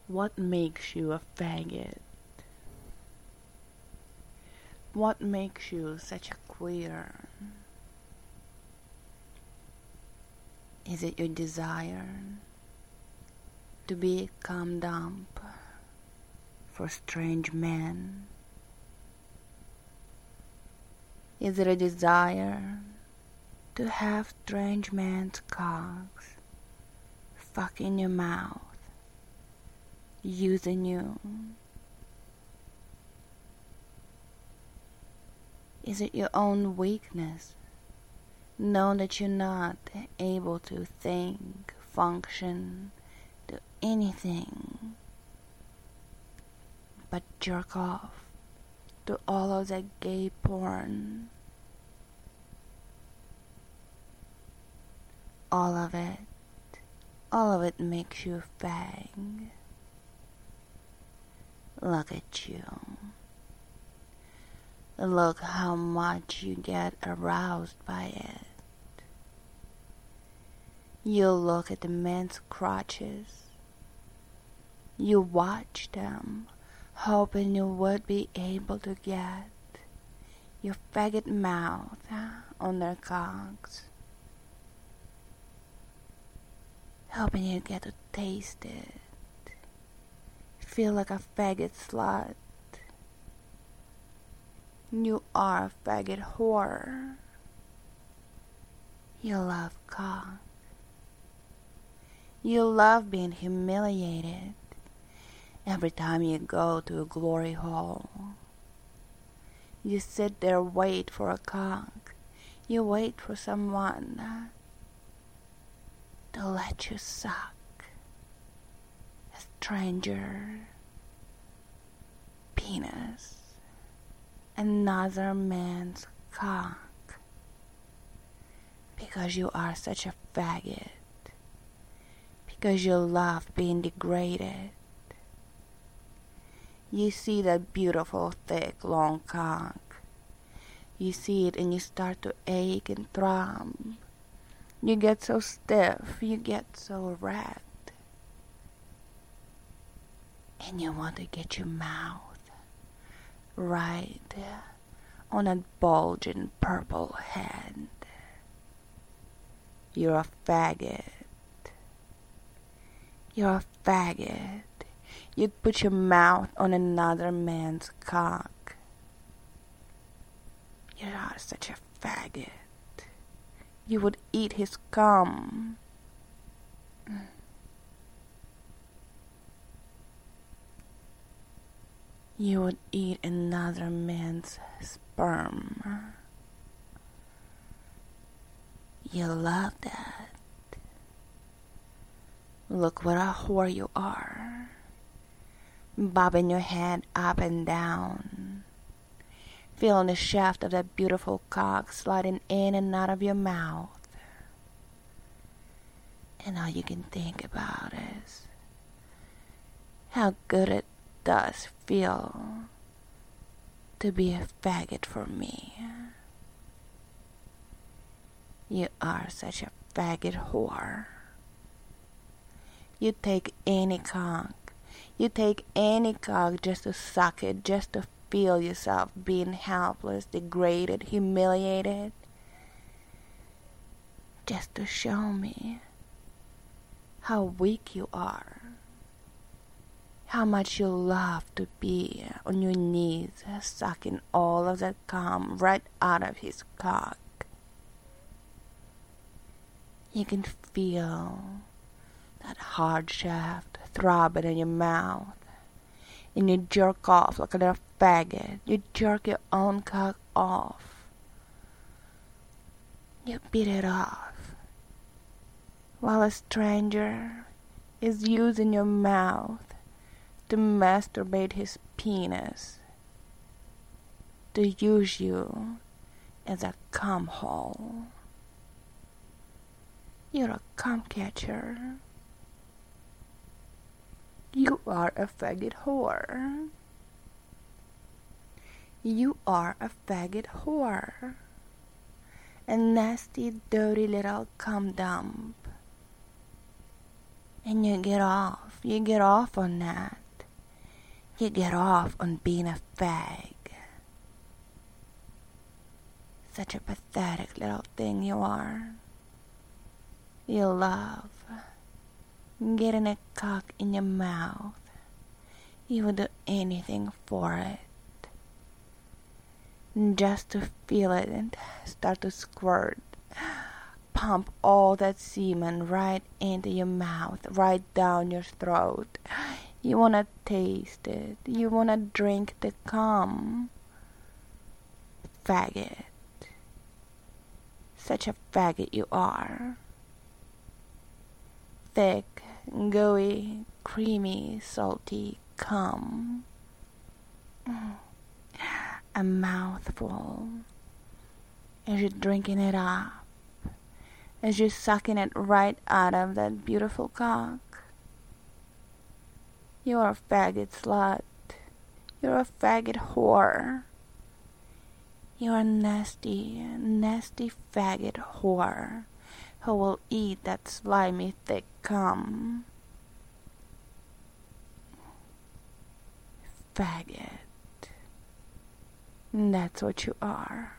What makes you a faggot? What makes you such a queer? Is it your desire to be a cum dump for strange men? Is it a desire to have strange men's cocks fuck in your mouth, using you? Is it your own weakness? Know that you're not able to think, function, do anything but jerk off to all of that gay porn. All of it makes you fag. Look at you. Look how much you get aroused by it. You look at the men's crotches. You watch them, hoping you would be able to get your faggot mouth on their cocks. Hoping you get to taste it. Feel like a faggot slut. You are a faggot whore. You love cock. You love being humiliated every time you go to a glory hole. You sit there, wait for a cock. You wait for someone to let you suck a stranger penis, another man's cock, because you are such a faggot, because you love being degraded. You see that beautiful, thick, long cock. You see it and you start to ache and throb. You get so stiff, you get so red. And you want to get your mouth right on that bulging purple head. You're a faggot. You're a faggot. You'd put your mouth on another man's cock. You are such a faggot. You would eat his cum. You would eat another man's sperm. You love that. Look what a whore you are. Bobbing your head up and down. Feeling the shaft of that beautiful cock sliding in and out of your mouth. And all you can think about is how good it does feel to be a faggot for me. You are such a faggot whore. You take any cock. You take any cock just to suck it, just to feel yourself being helpless, degraded, humiliated. Just to show me how weak you are. How much you love to be on your knees, sucking all of that cum right out of his cock. You can feel that hard shaft throbbing in your mouth. And you jerk off like a little faggot. You jerk your own cock off. You beat it off. While a stranger is using your mouth to masturbate his penis. To use you as a cum hole. You're a cum catcher. You are a faggot whore. You are a faggot whore. A nasty, dirty little cum dump. And you get off You get off on that. You get off on being a fag. Such a pathetic little thing you are. You love getting a cock in your mouth. You would do anything for it. Just to feel it and start to squirt. Pump all that semen right into your mouth, right down your throat. You wanna taste it. You wanna drink the cum. Faggot. Such a faggot you are. Thick, gooey, creamy, salty cum. A mouthful. As you're drinking it up. As you're sucking it right out of that beautiful cock. You're a faggot slut. You're a faggot whore. You're a nasty, nasty faggot whore who will eat that slimy thick cum. Faggot. That's what you are.